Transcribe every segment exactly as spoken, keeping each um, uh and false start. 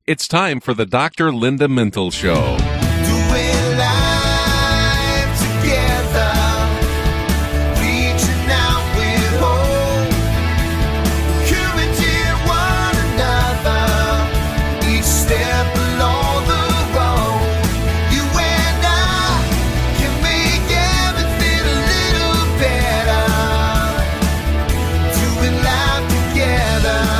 It's time for the Doctor Linda Mintle Show. Doing life together, reaching out with hope, encouraging one another, each step along the road. You and I can make everything a little better, doing life together.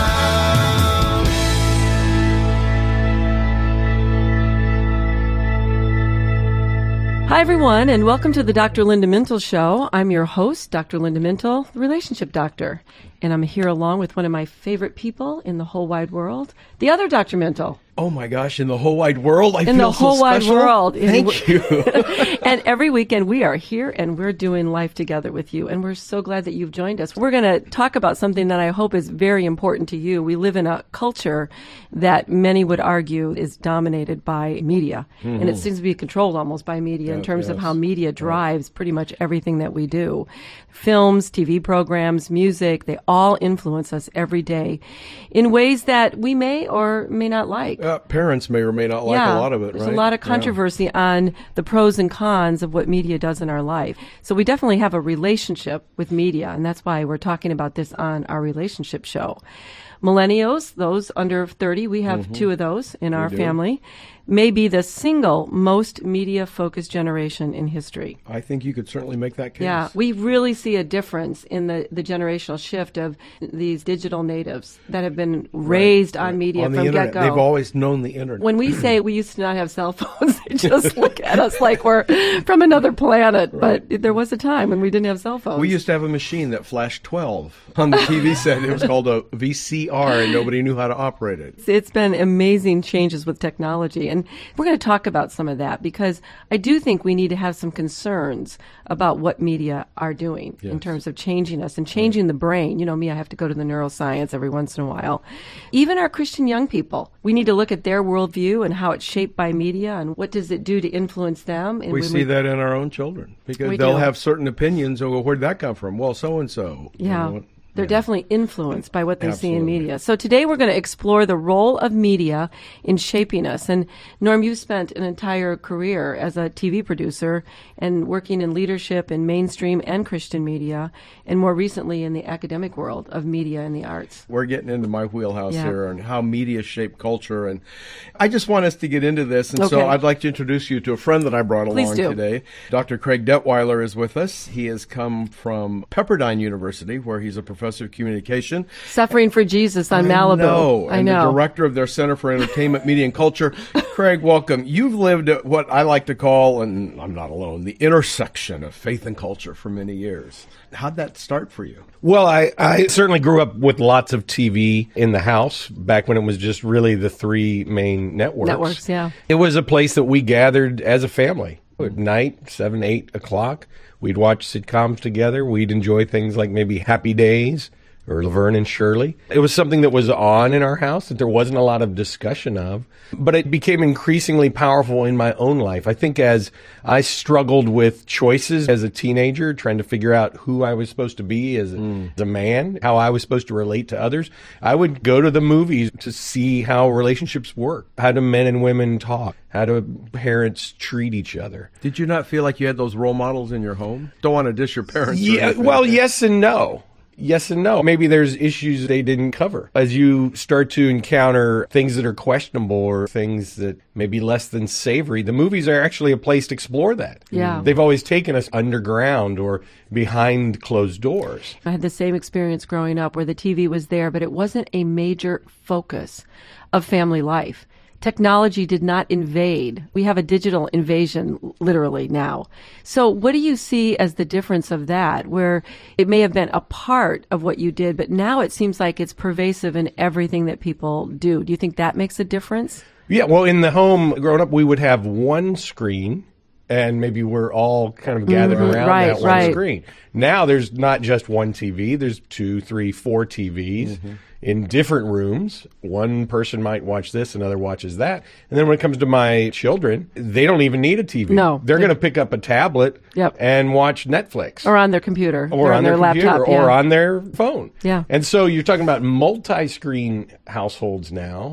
Hi, everyone, and welcome to the Doctor Linda Mintle Show. I'm your host, Doctor Linda Mintle, the relationship doctor, and I'm here along with one of my favorite people in the whole wide world, the other Doctor Mintle. Oh my gosh, in the whole wide world, I in feel the whole so wide special. world. Thank you. And every weekend we are here and we're doing life together with you. And we're so glad that you've joined us. We're going to talk about something that I hope is very important to you. We live in a culture that many would argue is dominated by media. Mm-hmm. And it seems to be controlled almost by media in Yeah, terms yes. of how media drives pretty much everything that we do. Films, T V programs, music, they all influence us every day in ways that we may or may not like. Uh, parents may or may not like yeah, a lot of it, there's right? a lot of Yeah. controversy on the pros and cons of what media does in our life. So we definitely have a relationship with media, and that's why we're talking about this on our relationship show. Millennials, those under thirty, we have mm-hmm. two of those in we our do. family, may be the single most media-focused generation in history. I think you could certainly make that case. Yeah, we really see a difference in the, the generational shift of these digital natives that have been raised right. on media on the from internet. get-go. They've always known the internet. When we say we used to not have cell phones, they just look at us like we're from another planet. Right. But there was a time when we didn't have cell phones. We used to have a machine that flashed twelve on the T V set. It was called a V C R, and nobody knew how to operate it. It's been amazing changes with technology. And we're going to talk about some of that because I do think we need to have some concerns about what media are doing yes. in terms of changing us and changing right. the brain. You know me, I have to go to the neuroscience every once in a while. Even our Christian young people, we need to look at their worldview and how it's shaped by media and what does it do to influence them. And we see we, that in our own children because they'll do. have certain opinions. Oh, well, where'd that come from? Well, so-and-so. Yeah. You know, They're yeah. definitely influenced by what they Absolutely. see in media. So today we're going to explore the role of media in shaping us. And Norm, you spent an entire career as a T V producer and working in leadership in mainstream and Christian media, and more recently in the academic world of media and the arts. We're getting into my wheelhouse yeah. here and how media shape culture. And I just want us to get into this. And okay. so I'd like to introduce you to a friend that I brought Please along do. today. Doctor Craig Detweiler is with us. He has come from Pepperdine University, where he's a professor of communication. Suffering for Jesus on I Malibu. Know, I and know. the director of their Center for Entertainment, Media, and Culture. Craig, welcome. You've lived at what I like to call, and I'm not alone, the intersection of faith and culture for many years. How'd that start for you? Well, I, I certainly grew up with lots of T V in the house back when it was just really the three main networks. Networks, yeah. It was a place that we gathered as a family. At night, seven, eight o'clock, we'd watch sitcoms together. We'd enjoy things like maybe Happy Days or Laverne and Shirley. It was something that was on in our house that there wasn't a lot of discussion of, but it became increasingly powerful in my own life. I think as I struggled with choices as a teenager, trying to figure out who I was supposed to be as a, mm. as a man, how I was supposed to relate to others, I would go to the movies to see how relationships work. How do men and women talk? How do parents treat each other? Did you not feel like you had those role models in your home? Don't want to dish your parents. Yeah, well, yes and no. Yes and no. Maybe there's issues they didn't cover. As you start to encounter things that are questionable or things that may be less than savory, the movies are actually a place to explore that. Yeah. They've always taken us underground or behind closed doors. I had the same experience growing up where the T V was there, but it wasn't a major focus of family life. Technology did not invade. We have a digital invasion literally now. So what do you see as the difference of that, where it may have been a part of what you did, but now it seems like it's pervasive in everything that people do? Do you think that makes a difference? Yeah, well, in the home, growing up, we would have one screen, and maybe we're all kind of gathered mm-hmm. around right, that one right. screen. Now there's not just one T V, there's two, three, four T Vs. Mm-hmm. In different rooms. One person might watch this, another watches that. And then when it comes to my children, they don't even need a T V. No. They're going to pick up a tablet yep. and watch Netflix. Or on their computer. Or on their, their, their computer. laptop. Yeah. Or on their phone. Yeah. And so you're talking about multi-screen households now.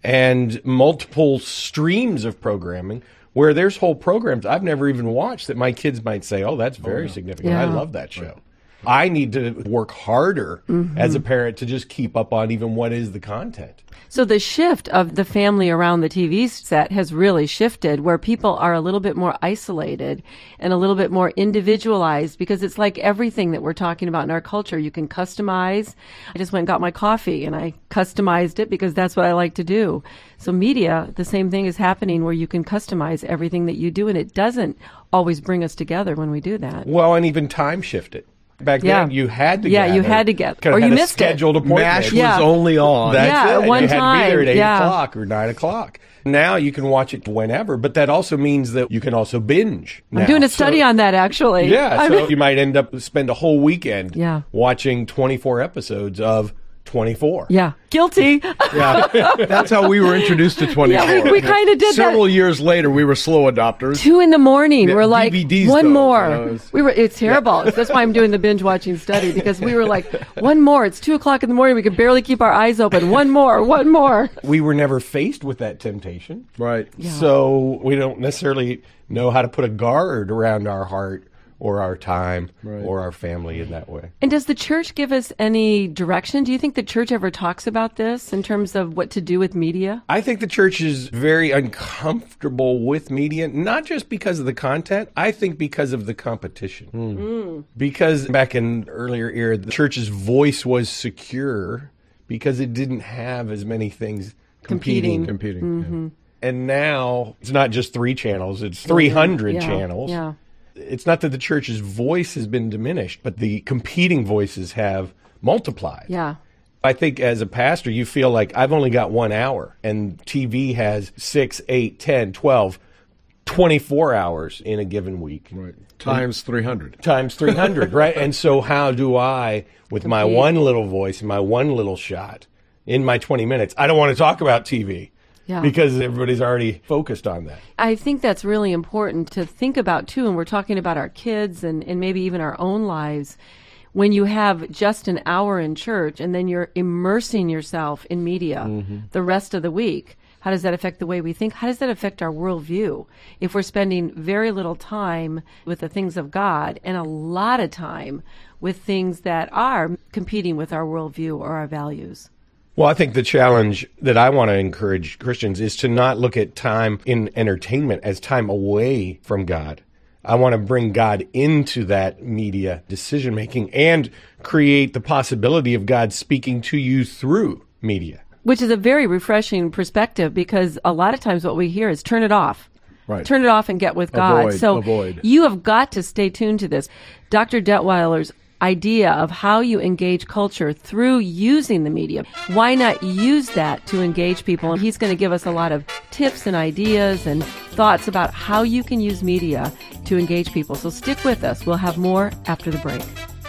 and multiple streams of programming where there's whole programs I've never even watched that my kids might say, oh, that's very significant. Yeah. I love that show. I need to work harder Mm-hmm. as a parent to just keep up on even what is the content. So the shift of the family around the T V set has really shifted, where people are a little bit more isolated and a little bit more individualized, because it's like everything that we're talking about in our culture. You can customize. I just went and got my coffee and I customized it because that's what I like to do. So media, the same thing is happening where you can customize everything that you do, and it doesn't always bring us together when we do that. Well, and even time shifted. Back Yeah. then, you had to Yeah, gather. you had to get- Kinda or you had a missed it. scheduled appointment. MASH Yeah. was only on. That's Yeah, it. at one you had to be there at time, eight yeah. o'clock or nine o'clock. Now you can watch it whenever, but that also means that you can also binge. I'm now. doing a study So- on that, actually. Yeah, I'm- so you might end up spend a whole weekend Yeah. watching twenty-four episodes of twenty-four. yeah. Guilty. Yeah, that's how we were introduced to twenty-four. Yeah, we- we kinda did that. Several years later, we were slow adopters. Two in the morning. Yeah, we're like, D V Ds one though, more. you know, it's- we were. It's terrible. That's why I'm doing the binge watching study, because we were like, one more. It's two o'clock in the morning. We could barely keep our eyes open. One more. One more. We were never faced with that temptation. Right. So we don't necessarily know how to put a guard around our heart or our time Right. or our family in that way. And does the church give us any direction? Do you think the church ever talks about this in terms of what to do with media? I think the church is very uncomfortable with media, not just because of the content, I think because of the competition. Because back in earlier era, the church's voice was secure because it didn't have as many things competing. Competing. Competing. And now it's not just three channels, it's three hundred Yeah, channels. Yeah. It's not that the church's voice has been diminished, but the competing voices have multiplied. Yeah. I think as a pastor, you feel like I've only got one hour, and T V has six, eight, ten, twelve, twenty-four hours in a given week. Right. Times three hundred. Times three hundred, right? And so how do I, with my Compete. one little voice and my one little shot in my twenty minutes, I don't want to talk about T V. Yeah. Because everybody's already focused on that. I think that's really important to think about, too, and we're talking about our kids and, and maybe even our own lives. When you have just an hour in church and then you're immersing yourself in media the rest of the week, how does that affect the way we think? How does that affect our worldview? If we're spending very little time with the things of God and a lot of time with things that are competing with our worldview or our values. Well, I think the challenge that I want to encourage Christians is to not look at time in entertainment as time away from God. I want to bring God into that media decision making and create the possibility of God speaking to you through media. Which is a very refreshing perspective, because a lot of times what we hear is turn it off. Right. Turn it off and get with God. Avoid, so avoid. you have got to stay tuned to this. Doctor Detweiler's idea of how you engage culture through using the media. Why not use that to engage people? And he's going to give us a lot of tips and ideas and thoughts about how you can use media to engage people. So stick with us. We'll have more after the break.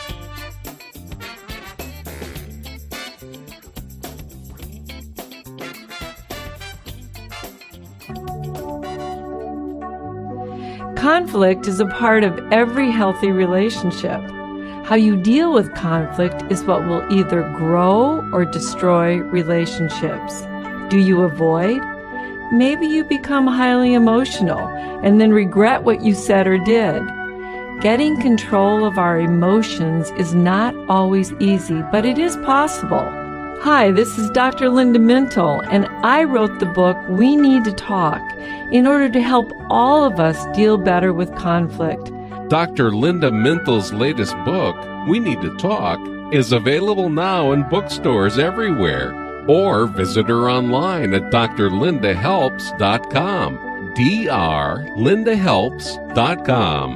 Conflict is a part of every healthy relationship. How you deal with conflict is what will either grow or destroy relationships. Do you avoid? Maybe you become highly emotional and then regret what you said or did. Getting control of our emotions is not always easy, but it is possible. Hi, this is Doctor Linda Mintle, and I wrote the book We Need to Talk in order to help all of us deal better with conflict. Doctor Linda Mintle's latest book, We Need to Talk, is available now in bookstores everywhere. Or visit her online at d r linda helps dot com. D R linda helps dot com.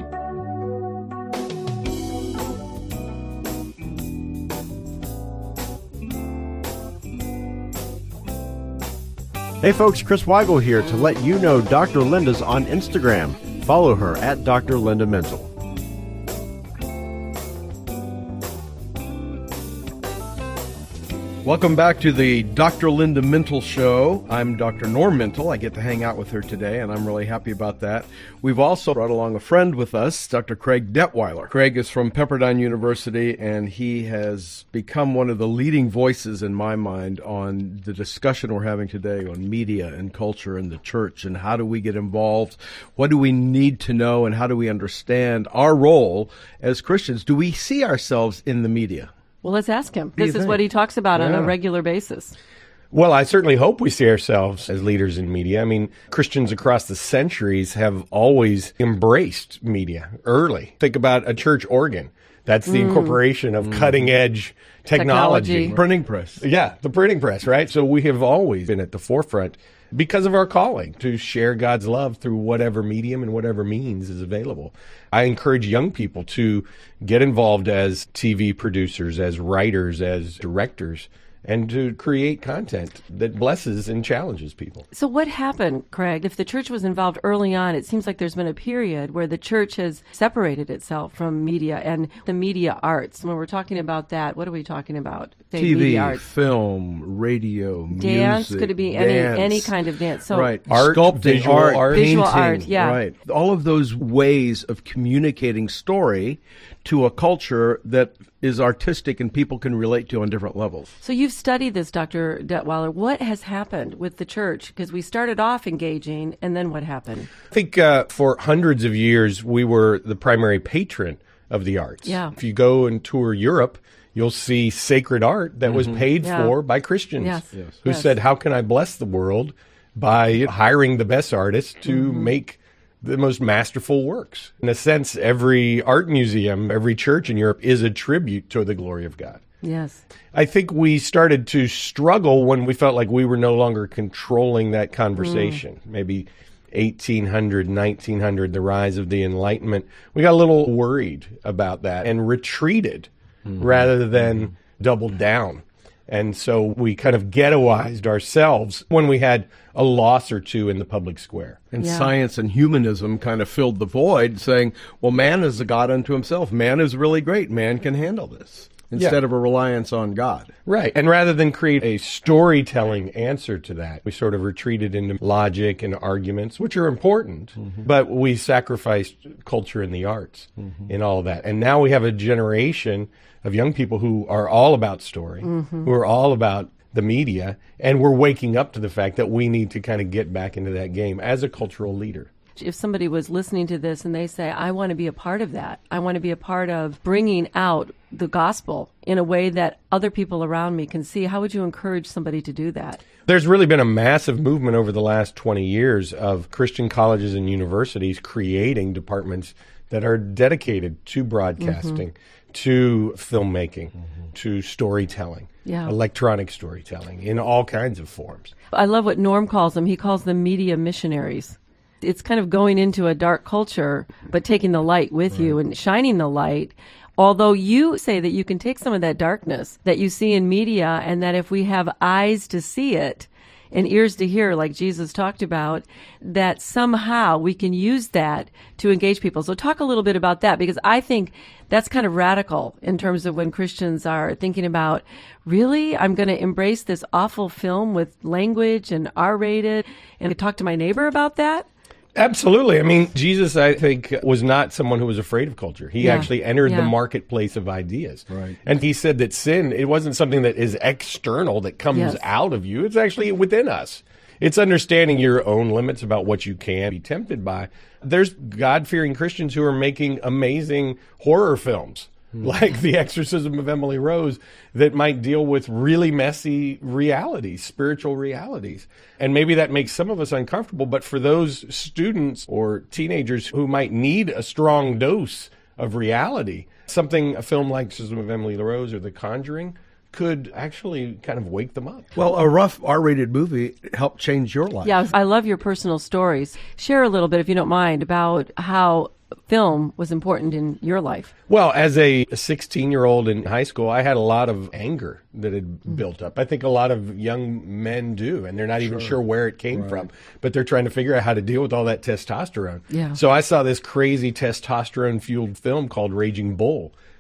Hey folks, Chris Weigel here to let you know Doctor Linda's on Instagram. Follow her at Doctor Linda Mental. Welcome back to the Doctor Linda Mental Show. I'm Doctor Norm Mental. I get to hang out with her today, and I'm really happy about that. We've also brought along a friend with us, Doctor Craig Detweiler. Craig is from Pepperdine University, and he has become one of the leading voices in my mind on the discussion we're having today on media and culture and the church, and how do we get involved, what do we need to know, and how do we understand our role as Christians. Do we see ourselves in the media? Well, let's ask him. do you This is think? what he talks about on Yeah. a regular basis. Well, I certainly hope we see ourselves as leaders in media. I mean, Christians across the centuries have always embraced media early. Think about a church organ. That's the incorporation of cutting edge technology. Technology. Printing press. Yeah, the printing press, right? So we have always been at the forefront because of our calling to share God's love through whatever medium and whatever means is available. I encourage young people to get involved as T V producers, as writers, as directors, and to create content that blesses and challenges people. So what happened, Craig? If the church was involved early on, it seems like there's been a period where the church has separated itself from media and the media arts. When we're talking about that, what are we talking about? Say T V, media arts. film, radio, Dance, music, could it be any dance. any kind of dance? So Right. Art, Sculpting, visual art, art. Visual painting, art, yeah. Right. All of those ways of communicating story to a culture that is artistic and people can relate to on different levels. So you've studied this, Doctor Detweiler. What has happened with the church? Because we started off engaging, and then what happened? I think uh, for hundreds of years, we were the primary patron of the arts. Yeah. If you go and tour Europe, you'll see sacred art that was paid Yeah. for by Christians Yes. Yes. who Yes. said, how can I bless the world by hiring the best artists to make the most masterful works? In a sense, every art museum, every church in Europe is a tribute to the glory of God. Yes. I think we started to struggle when we felt like we were no longer controlling that conversation. Maybe eighteen hundred, nineteen hundred, the rise of the Enlightenment. We got a little worried about that and retreated rather than doubled down. And so we kind of ghettoized ourselves when we had a loss or two in the public square. And Yeah. science and humanism kind of filled the void, saying, well, man is a God unto himself. Man is really great. Man can handle this. Instead Yeah. of a reliance on God. Right. And rather than create a storytelling answer to that, we sort of retreated into logic and arguments, which are important, but we sacrificed culture and the arts in all of that. And now we have a generation of young people who are all about story, who are all about the media, and we're waking up to the fact that we need to kind of get back into that game as a cultural leader. If somebody was listening to this and they say, I want to be a part of that, I want to be a part of bringing out the gospel in a way that other people around me can see, how would you encourage somebody to do that? There's really been a massive movement over the last twenty years of Christian colleges and universities creating departments that are dedicated to broadcasting, to filmmaking, to storytelling, Yeah. electronic storytelling in all kinds of forms. I love what Norm calls them. He calls them media missionaries. It's kind of going into a dark culture, but taking the light with you and shining the light. Although you say that you can take some of that darkness that you see in media, and that if we have eyes to see it and ears to hear, like Jesus talked about, that somehow we can use that to engage people. So talk a little bit about that, because I think that's kind of radical in terms of when Christians are thinking about, really, I'm going to embrace this awful film with language and R-rated and talk to my neighbor about that? Absolutely. I mean, Jesus, I think, was not someone who was afraid of culture. He Yeah. actually entered Yeah. the marketplace of ideas. Right. And he said that sin, it wasn't something that is external, that comes Yes. out of you. It's actually within us. It's understanding your own limits about what you can be tempted by. There's God-fearing Christians who are making amazing horror films, like The Exorcism of Emily Rose, that might deal with really messy realities, spiritual realities. And maybe that makes some of us uncomfortable, but for those students or teenagers who might need a strong dose of reality, something, a film like Exorcism of Emily Rose or The Conjuring, could actually kind of wake them up. Well, a rough R-rated movie helped change your life. Yeah, I love your personal stories. Share a little bit, if you don't mind, about how film was important in your life. Well, as a sixteen-year-old in high school, I had a lot of anger that had built up. I think a lot of young men do, and they're not even sure where it came from, but they're trying to figure out how to deal with all that testosterone. Yeah. So I saw this crazy testosterone-fueled film called Raging Bull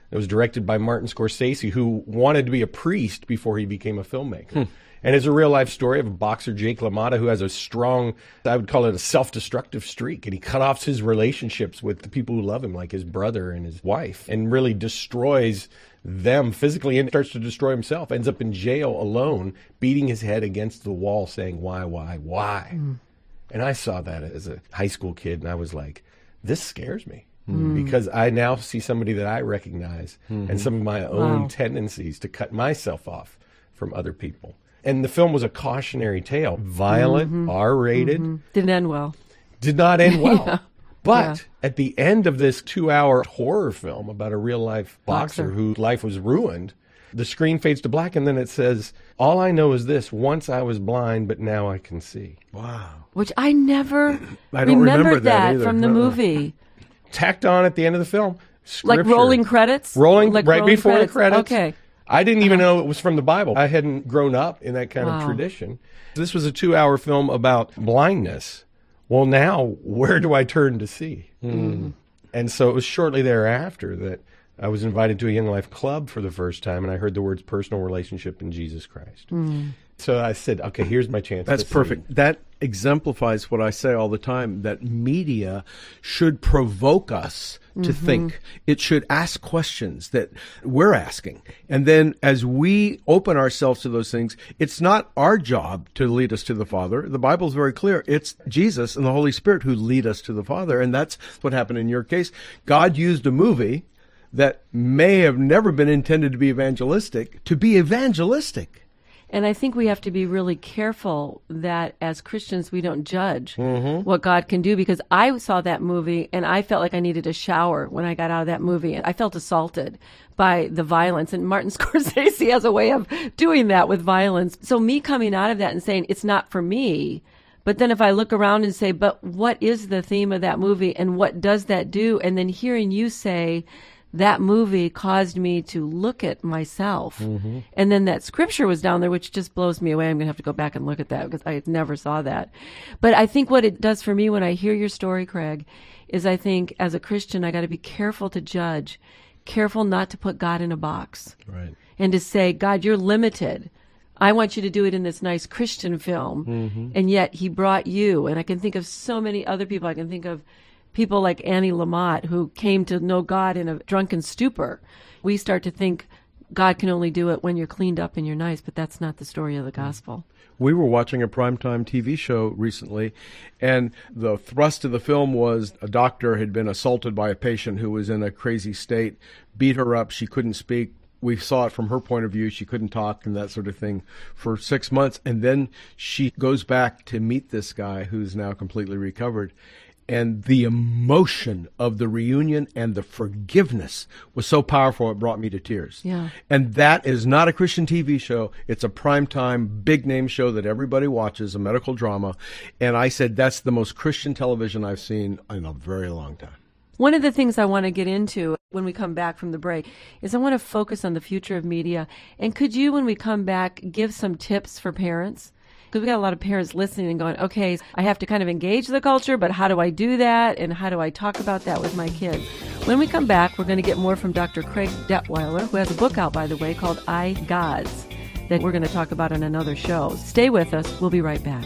It was directed by Martin Scorsese, who wanted to be a priest before he became a filmmaker. Hmm. And it's a real-life story of a boxer, Jake LaMotta, who has a strong, I would call it a self-destructive streak. And he cut off his relationships with the people who love him, like his brother and his wife, and really destroys them physically and starts to destroy himself. Ends up in jail alone, beating his head against the wall, saying, why, why, why? Mm. And I saw that as a high school kid, and I was like, this scares me. Mm. Because I now see somebody that I recognize mm-hmm. and some of my own wow. tendencies to cut myself off from other people. And the film was a cautionary tale. Violent, mm-hmm. R-rated. Mm-hmm. Didn't end well. Did not end well. yeah. But yeah. at the end of this two-hour horror film about a real-life boxer, boxer whose life was ruined, the screen fades to black, and then it says, all I know is this, once I was blind, but now I can see. Wow. Which I never I don't remembered remember that, that either. from the Uh-uh. movie. Tacked on at the end of the film. Scripture. Like rolling credits? Rolling like right rolling before credits? the credits. Okay. I didn't even know it was from the Bible. I hadn't grown up in that kind Wow. of tradition. This was a two-hour film about blindness. Well, now, where do I turn to see? Mm. And so it was shortly thereafter that I was invited to a Young Life Club for the first time, and I heard the words personal relationship in Jesus Christ. Mm. So I said, okay, here's my chance. That's to perfect. see. That exemplifies what I say all the time, that media should provoke us to Mm-hmm. think. It should ask questions that we're asking. And then as we open ourselves to those things, it's not our job to lead us to the Father. The Bible's very clear. It's Jesus and the Holy Spirit who lead us to the Father. And that's what happened in your case. God used a movie that may have never been intended to be evangelistic to be evangelistic. And I think we have to be really careful that as Christians we don't judge Mm-hmm. what God can do, because I saw that movie and I felt like I needed a shower when I got out of that movie. And I felt assaulted by the violence. And Martin Scorsese has a way of doing that with violence. So me coming out of that and saying it's not for me, but then if I look around and say, but what is the theme of that movie and what does that do? And then hearing you say, that movie caused me to look at myself. Mm-hmm. And then that scripture was down there, which just blows me away. I'm going to have to go back and look at that because I never saw that. But I think what it does for me when I hear your story, Craig, is I think as a Christian, I got to be careful to judge, careful not to put God in a box. Right. And to say, God, you're limited. I want you to do it in this nice Christian film. Mm-hmm. And yet he brought you. And I can think of so many other people. I can think of people like Annie Lamott, who came to know God in a drunken stupor. We start to think God can only do it when you're cleaned up and you're nice, but that's not the story of the gospel. We were watching a primetime T V show recently, and the thrust of the film was a doctor had been assaulted by a patient who was in a crazy state, beat her up, she couldn't speak. We saw it from her point of view. She couldn't talk and that sort of thing for six months. And then she goes back to meet this guy who's now completely recovered. And the emotion of the reunion and the forgiveness was so powerful, it brought me to tears. Yeah. And that is not a Christian T V show. It's a primetime, big-name show that everybody watches, a medical drama. And I said, that's the most Christian television I've seen in a very long time. One of the things I want to get into when we come back from the break is I want to focus on the future of media. And could you, when we come back, give some tips for parents? Because we got a lot of parents listening and going, okay, I have to kind of engage the culture, but how do I do that? And how do I talk about that with my kids? When we come back, we're going to get more from Doctor Craig Detweiler, who has a book out, by the way, called I, Gods, that we're going to talk about in another show. Stay with us. We'll be right back.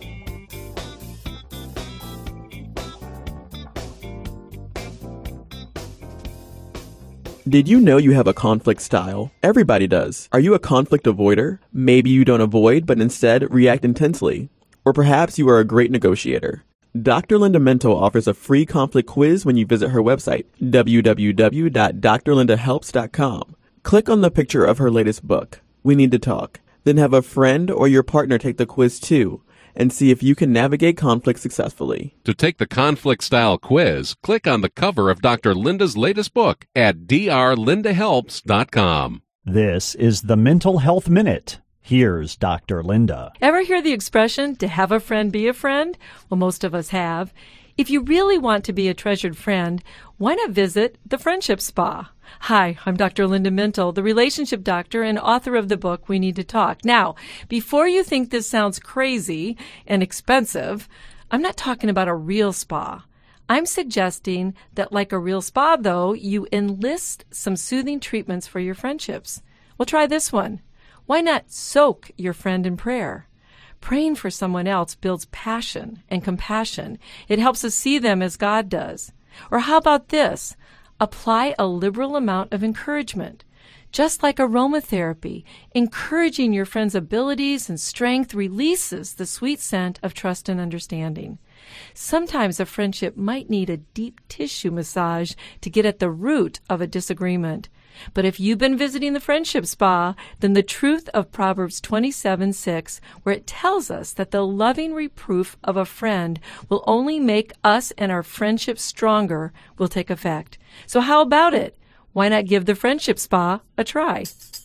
Did you know you have a conflict style? Everybody does. Are you a conflict avoider? Maybe you don't avoid, but instead react intensely. Or perhaps you are a great negotiator. Doctor Linda Mental offers a free conflict quiz when you visit her website, w w w dot d r linda helps dot com. Click on the picture of her latest book, We Need to Talk. Then have a friend or your partner take the quiz too, and see if you can navigate conflict successfully. To take the conflict style quiz, click on the cover of Doctor Linda's latest book at d r linda helps dot com. This is the Mental Health Minute. Here's Doctor Linda. Ever hear the expression, to have a friend be a friend? Well, most of us have. If you really want to be a treasured friend, why not visit the Friendship Spa? Hi, I'm Doctor Linda Mental, the relationship doctor and author of the book We Need to Talk. Now, before you think this sounds crazy and expensive, I'm not talking about a real spa. I'm suggesting that, like a real spa, though, you enlist some soothing treatments for your friendships. Well, try this one. Why not soak your friend in prayer? Praying for someone else builds passion and compassion. It helps us see them as God does. Or how about this? Apply a liberal amount of encouragement. Just like aromatherapy, encouraging your friend's abilities and strength releases the sweet scent of trust and understanding. Sometimes a friendship might need a deep tissue massage to get at the root of a disagreement. But if you've been visiting the Friendship Spa, then the truth of Proverbs twenty-seven six, where it tells us that the loving reproof of a friend will only make us and our friendship stronger, will take effect. So how about it? Why not give the Friendship Spa a try?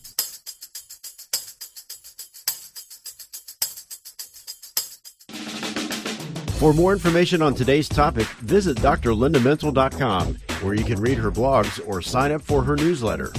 For more information on today's topic, visit D R Linda Mental dot com, where you can read her blogs or sign up for her newsletter.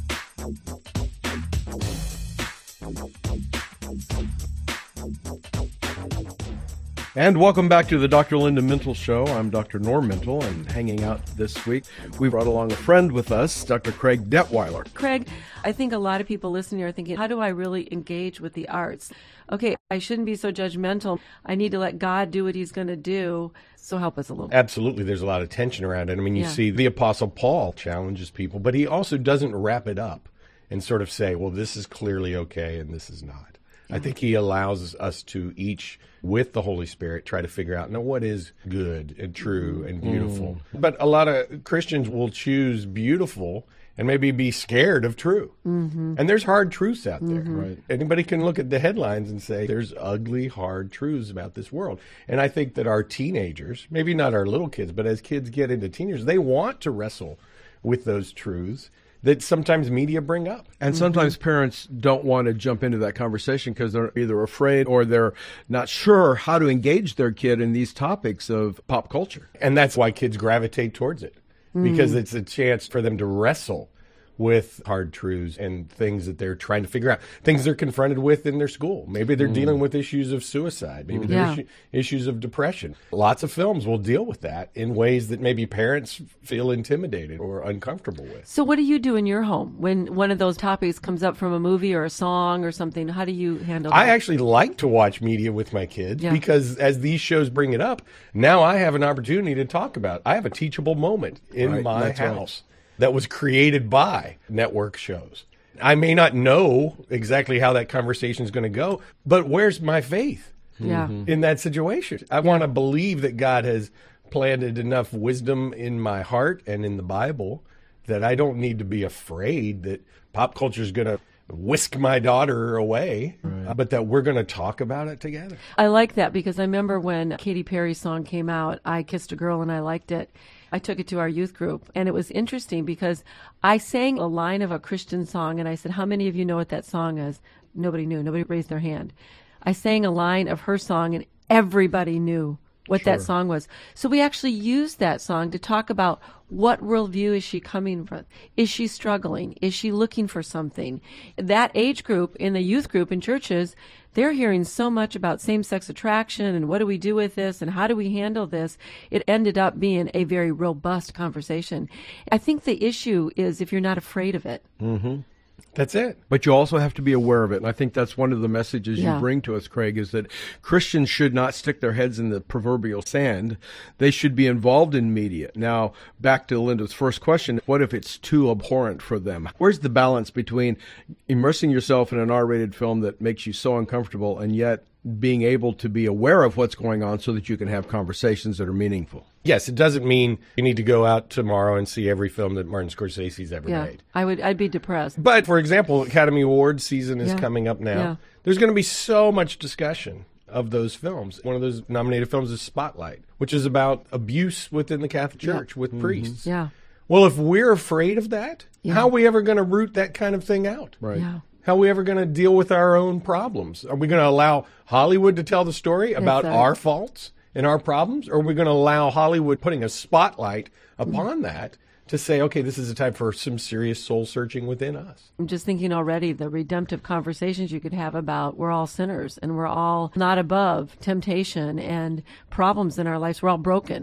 And welcome back to the Doctor Linda Mental Show. I'm Doctor Norm Mental, and hanging out this week, we brought along a friend with us, Doctor Craig Detweiler. Craig, I think a lot of people listening are thinking, how do I really engage with the arts? Okay, I shouldn't be so judgmental. I need to let God do what he's going to do. So help us a little. Absolutely. There's a lot of tension around it. I mean, you Yeah. see the Apostle Paul challenges people, but he also doesn't wrap it up and sort of say, well, this is clearly okay and this is not. I think he allows us to each, with the Holy Spirit, try to figure out, now, what is good and true and beautiful. Mm. But a lot of Christians will choose beautiful and maybe be scared of true. Mm-hmm. And there's hard truths out there. Mm-hmm. Right? Anybody can look at the headlines and say, there's ugly, hard truths about this world. And I think that our teenagers, maybe not our little kids, but as kids get into teenagers, they want to wrestle with those truths that sometimes media bring up. And sometimes parents don't want to jump into that conversation because they're either afraid or they're not sure how to engage their kid in these topics of pop culture. And that's why kids gravitate towards it, because it's a chance for them to wrestle with hard truths and things that they're trying to figure out, things they're confronted with in their school. Maybe they're mm. dealing with issues of suicide. Maybe they're yeah. issu- issues of depression. Lots of films will deal with that in ways that maybe parents feel intimidated or uncomfortable with. So what do you do in your home when one of those topics comes up from a movie or a song or something? How do you handle that? I actually like to watch media with my kids yeah. because as these shows bring it up, now I have an opportunity to talk about it. I have a teachable moment in right, my that's house. Right. That was created by network shows. I may not know exactly how that conversation is going to go, but where's my faith yeah. in that situation? I want to believe that God has planted enough wisdom in my heart and in the Bible that I don't need to be afraid that pop culture is going to whisk my daughter away, right. but that we're going to talk about it together. I like that because I remember when Katy Perry's song came out, I Kissed a Girl, and I liked it. I took it to our youth group, and it was interesting because I sang a line of a Christian song, and I said, how many of you know what that song is? Nobody knew. Nobody raised their hand. I sang a line of her song, and everybody knew what sure. that song was. So we actually used that song to talk about what worldview is she coming from? Is she struggling? Is she looking for something? That age group in the youth group in churches, they're hearing so much about same-sex attraction and what do we do with this and how do we handle this. It ended up being a very robust conversation. I think the issue is if you're not afraid of it. Mm-hmm. That's it. But you also have to be aware of it. And I think that's one of the messages yeah. you bring to us, Craig, is that Christians should not stick their heads in the proverbial sand. They should be involved in media. Now, back to Linda's first question, what if it's too abhorrent for them? Where's the balance between immersing yourself in an R-rated film that makes you so uncomfortable and yet being able to be aware of what's going on so that you can have conversations that are meaningful? Yes, it doesn't mean you need to go out tomorrow and see every film that Martin Scorsese's ever yeah, made. I would, I'd be depressed. But, for example, Academy Awards season is yeah. coming up now. Yeah. There's going to be so much discussion of those films. One of those nominated films is Spotlight, which is about abuse within the Catholic Church yeah. with mm-hmm. priests. Yeah. Well, if we're afraid of that, yeah. how are we ever going to root that kind of thing out? Right. Yeah. How are we ever going to deal with our own problems? Are we going to allow Hollywood to tell the story about right. our faults and our problems? Or are we going to allow Hollywood putting a spotlight upon mm-hmm. that to say, okay, this is a time for some serious soul searching within us? I'm just thinking already the redemptive conversations you could have about we're all sinners and we're all not above temptation and problems in our lives. We're all broken.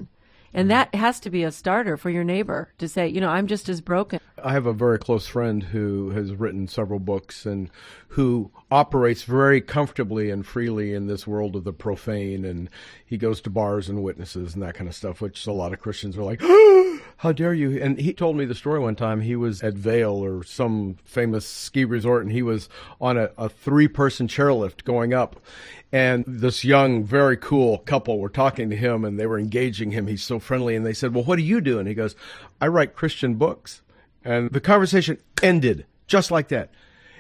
And that has to be a starter for your neighbor to say, you know, I'm just as broken. I have a very close friend who has written several books and who operates very comfortably and freely in this world of the profane. And he goes to bars and witnesses and that kind of stuff, which a lot of Christians are like, oh, how dare you? And he told me the story one time. He was at Vail or some famous ski resort, and he was on a, a three-person chairlift going up. And this young, very cool couple were talking to him, and they were engaging him. He's so friendly. And they said, well, what do you do? And he goes, I write Christian books. And the conversation ended just like that.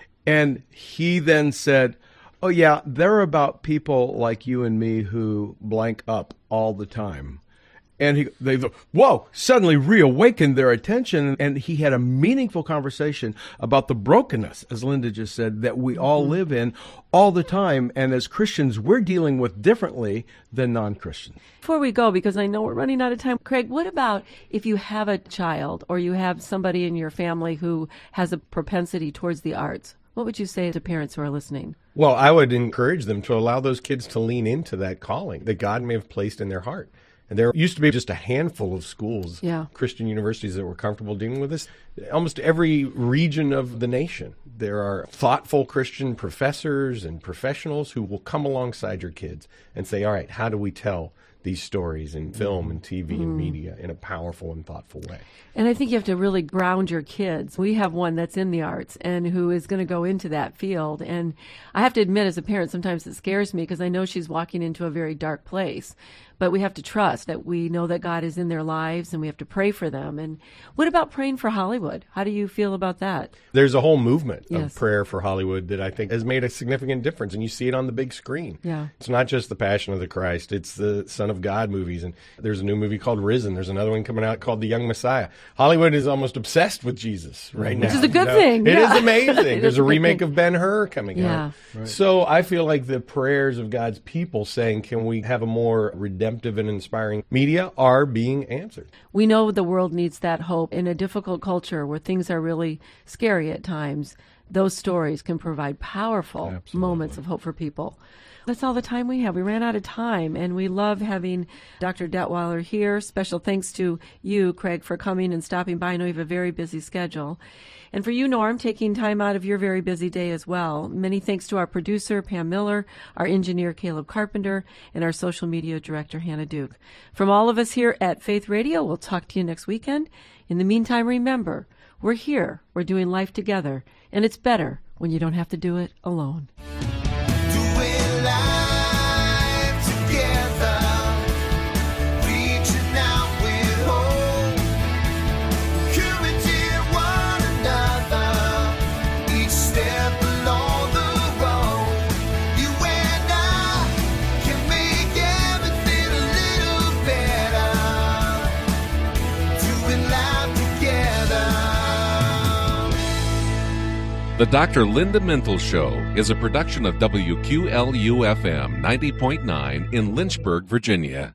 And he then said, oh, yeah, they're about people like you and me who blank up all the time. And he, they, whoa, suddenly reawakened their attention. And he had a meaningful conversation about the brokenness, as Linda just said, that we all mm-hmm. live in all the time. And as Christians, we're dealing with differently than non-Christians. Before we go, because I know we're running out of time, Craig, what about if you have a child or you have somebody in your family who has a propensity towards the arts? What would you say to parents who are listening? Well, I would encourage them to allow those kids to lean into that calling that God may have placed in their heart. And there used to be just a handful of schools, yeah. Christian universities that were comfortable dealing with this. Almost every region of the nation, there are thoughtful Christian professors and professionals who will come alongside your kids and say, all right, how do we tell these stories in film and T V mm. and media in a powerful and thoughtful way? And I think you have to really ground your kids. We have one that's in the arts and who is going to go into that field. And I have to admit, as a parent, sometimes it scares me because I know she's walking into a very dark place. But we have to trust that we know that God is in their lives and we have to pray for them. And what about praying for Hollywood? How do you feel about that? There's a whole movement yes. of prayer for Hollywood that I think has made a significant difference. And you see it on the big screen. Yeah. It's not just the Passion of the Christ. It's the Son of God movies. And there's a new movie called Risen. There's another one coming out called The Young Messiah. Hollywood is almost obsessed with Jesus right now. Which is a good you know? thing. It yeah. is amazing. it There's is a, a remake thing. of Ben-Hur coming yeah. out. Right. So I feel like the prayers of God's people saying, can we have a more redemptive and inspiring media are being answered. We know the world needs that hope. In a difficult culture where things are really scary at times, those stories can provide powerful Absolutely. moments of hope for people. That's all the time we have. We ran out of time, and we love having Doctor Detweiler here. Special thanks to you, Craig, for coming and stopping by. I know you have a very busy schedule. And for you, Norm, taking time out of your very busy day as well. Many thanks to our producer, Pam Miller, our engineer, Caleb Carpenter, and our social media director, Hannah Duke. From all of us here at Faith Radio, we'll talk to you next weekend. In the meantime, remember, we're here. We're doing life together. And it's better when you don't have to do it alone. Doing life together, reaching out with hope, encouraging one another, each step along the road. You and I can make everything a little better, doing life together. The Doctor Linda Mental Show is a production of W Q L U F M ninety point nine in Lynchburg, Virginia.